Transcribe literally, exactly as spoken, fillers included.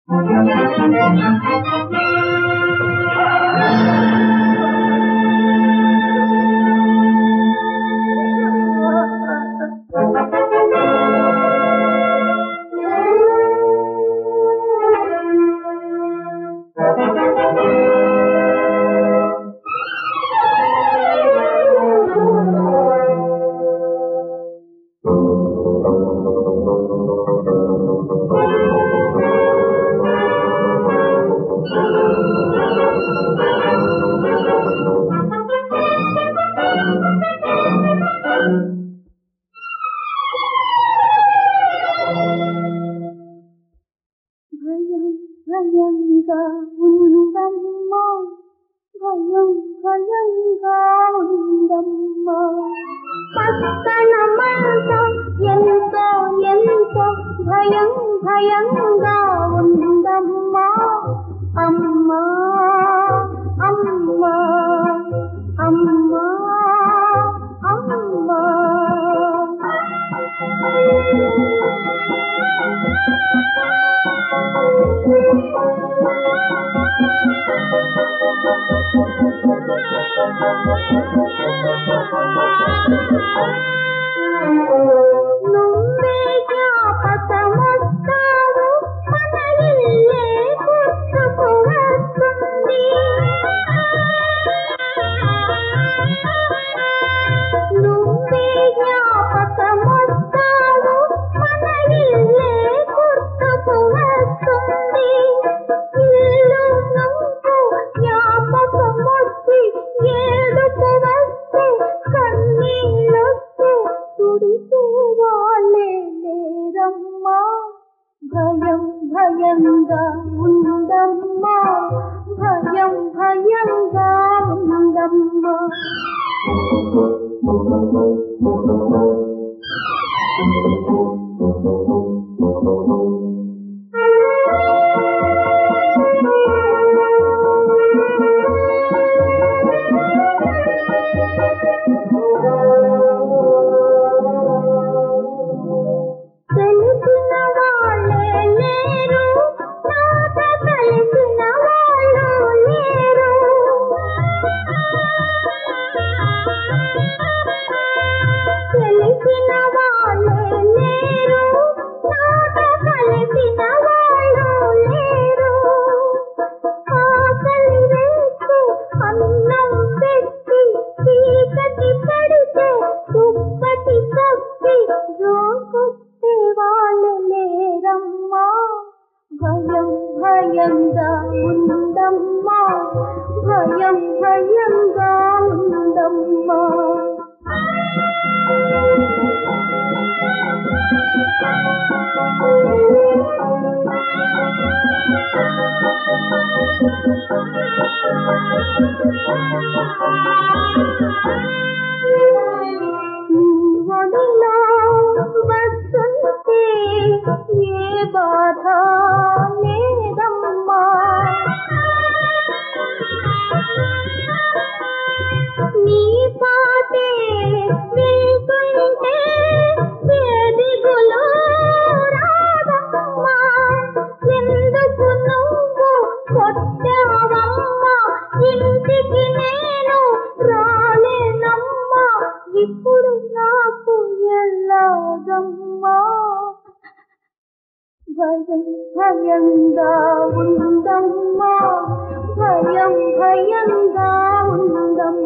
భయంగా ఉందమ్మా, భయం భయంగా ఉందమ్మా, పక్కన మాట ఎంతో ఎంతో భయం భయంగా ఉందమ్మా. అమ్మా అమ్మా అమ్మా అమ్మా. నువ్వే జ్ఞాపకమొస్తావు, మన ఇల్లే గుర్తుకు వస్తుంది. నువ్వే జ్ఞాపకమొస్తావు, మన ఇల్లే గుర్తుకు వస్తుంది. ఇల్లు నువ్వు జ్ఞాపకమొచ్చి ఏడుపు వస్తే, కన్నీళ్ళొస్తే తుడిచే వాళ్ళే లేరమ్మా. భయం భయంగా ఉందమ్మా, భయం భయంగా ఉందమ్మా. తెలిసిన వాళ్ళే లేరు, నాట కలిసిన వాళ్ళు లేరు. తెలిసిన వాళ్ళే లేరు, నాట కలిసిన వాళ్ళు లేరు. ఆకలి వేస్తే అన్నం పెట్టి, చీకటి పడితే దుప్పటి కప్పి జోకొస్తే వాళ్ళే లేరమ్మా. భయం భయంగా ఉందమ్మా, భయం భయంగా ఉందమ్మా. నీ ఒడిలో వస్తుంటే ఏ బాధ లేదమ్మా. నీ పాటే వింటుంటే ఏ దిగులు రాదమ్మా. ఎందుకు నువ్వు కొట్టావమ్మా, ఇంటికి నేను రాలేనమ్మా. ఇప్పుడు నాకు ఎలాగమ్మా. భయం భయంగా ఉందమ్మా, భయం భయంగా ఉందమ్మా.